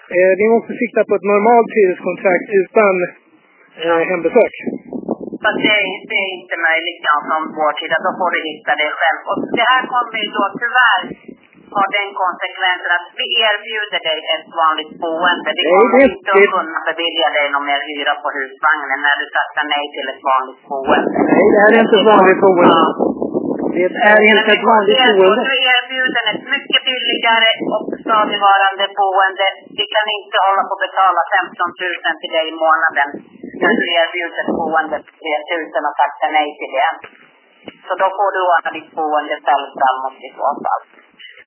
Ni måste sikta på ett normalt hyreskontrakt utan hembesök. Fast det är inte möjligt från vår sida. Då får du hitta det själv. Och det här kommer ju då tyvärr ha den konsekvensen att vi erbjuder dig ett vanligt boende. Vi kommer inte att kunna bevilja dig någon mer hyra på husvagnen när du tackar nej till ett vanligt boende. Nej, det här är inte ett vanligt boende. Det är inte ett vanligt boende. Vi erbjuder ett mycket billigare och stadigvarande boende. Vi kan inte hålla på att betala 15 000 till dig i månaden. När du erbjuder ett boende på 3 000 och tackar nej till det. Så då får du ordna ditt boende själv framåt i så fall.